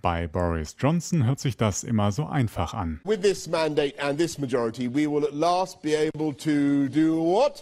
Bei Boris Johnson hört sich das immer so einfach an. With this mandate and this majority, we will at last be able to do what?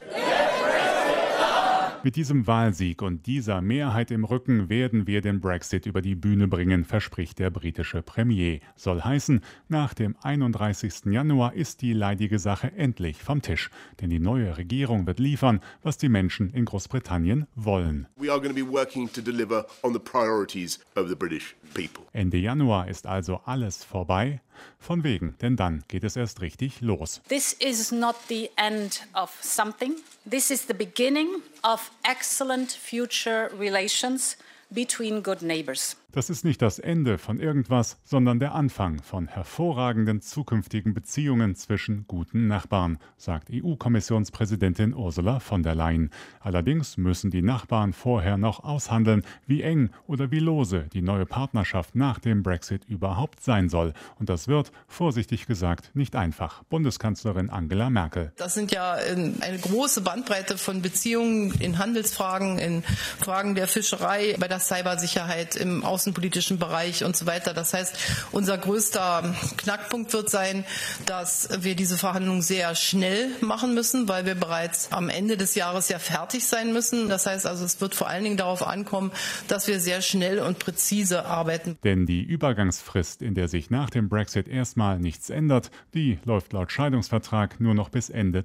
Mit diesem Wahlsieg und dieser Mehrheit im Rücken werden wir den Brexit über die Bühne bringen, verspricht der britische Premier. Soll heißen, nach dem 31. Januar ist die leidige Sache endlich vom Tisch. Denn die neue Regierung wird liefern, was die Menschen in Großbritannien wollen. We are going to be working to deliver on the priorities of the British people. Ende Januar ist also alles vorbei. Von wegen, denn dann geht es erst richtig los. This is not the end of something. This is the beginning of excellent future relations between good neighbors. Das ist nicht das Ende von irgendwas, sondern der Anfang von hervorragenden zukünftigen Beziehungen zwischen guten Nachbarn, sagt EU-Kommissionspräsidentin Ursula von der Leyen. Allerdings müssen die Nachbarn vorher noch aushandeln, wie eng oder wie lose die neue Partnerschaft nach dem Brexit überhaupt sein soll. Und das wird, vorsichtig gesagt, nicht einfach. Bundeskanzlerin Angela Merkel. Das sind ja eine große Bandbreite von Beziehungen in Handelsfragen, in Fragen der Fischerei, bei der Cybersicherheit, im außenpolitischen Bereich und so weiter. Das heißt, unser größter Knackpunkt wird sein, dass wir diese Verhandlungen sehr schnell machen müssen, weil wir bereits am Ende des Jahres ja fertig sein müssen. Das heißt also, es wird vor allen Dingen darauf ankommen, dass wir sehr schnell und präzise arbeiten. Denn die Übergangsfrist, in der sich nach dem Brexit erstmal nichts ändert, die läuft laut Scheidungsvertrag nur noch bis Ende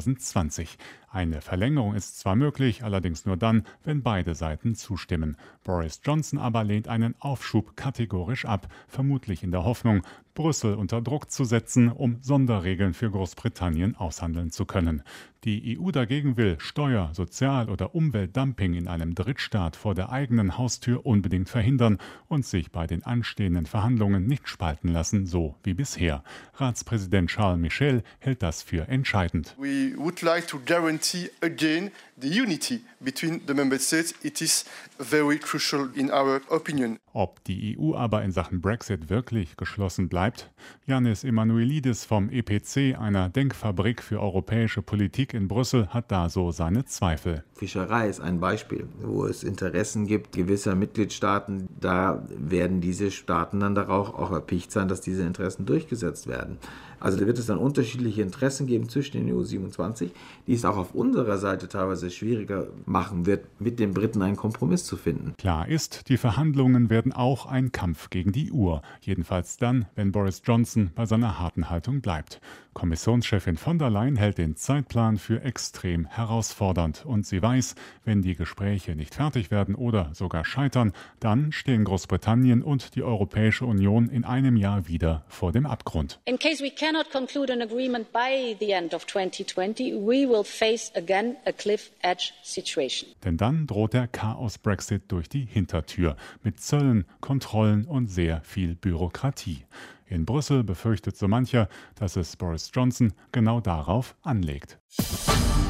2020. Eine Verlängerung ist zwar möglich, allerdings nur dann, wenn beide Seiten zustimmen. Boris Johnson aber lehnt einen Aufschub kategorisch ab, vermutlich in der Hoffnung, Brüssel unter Druck zu setzen, um Sonderregeln für Großbritannien aushandeln zu können. Die EU dagegen will Steuer-, Sozial- oder Umweltdumping in einem Drittstaat vor der eigenen Haustür unbedingt verhindern und sich bei den anstehenden Verhandlungen nicht spalten lassen, so wie bisher. Ratspräsident Charles Michel hält das für entscheidend. We would like to guarantee again the unity between the member states. It is very crucial in our opinion. Ob die EU aber in Sachen Brexit wirklich geschlossen bleibt? Yannis Emanuelidis vom EPC, einer Denkfabrik für europäische Politik in Brüssel, hat da so seine Zweifel. Fischerei ist ein Beispiel, wo es Interessen gibt gewisser Mitgliedstaaten. Da werden diese Staaten dann darauf auch erpicht sein, dass diese Interessen durchgesetzt werden. Also da wird es dann unterschiedliche Interessen geben zwischen den EU27, die es auch auf unserer Seite teilweise schwieriger machen wird, mit den Briten einen Kompromiss zu finden. Klar ist, die Verhandlungen werden auch ein Kampf gegen die Uhr. Jedenfalls dann, wenn Boris Johnson bei seiner harten Haltung bleibt. Kommissionschefin von der Leyen hält den Zeitplan für extrem herausfordernd. Und sie weiß, wenn die Gespräche nicht fertig werden oder sogar scheitern, dann stehen Großbritannien und die Europäische Union in einem Jahr wieder vor dem Abgrund. In case we cannot conclude an agreement by the end of 2020, we will face again a cliff-edge situation. Denn dann droht der Chaos-Brexit durch die Hintertür mit Zöllen, Kontrollen und sehr viel Bürokratie. In Brüssel befürchtet so mancher, dass es Boris Johnson genau darauf anlegt.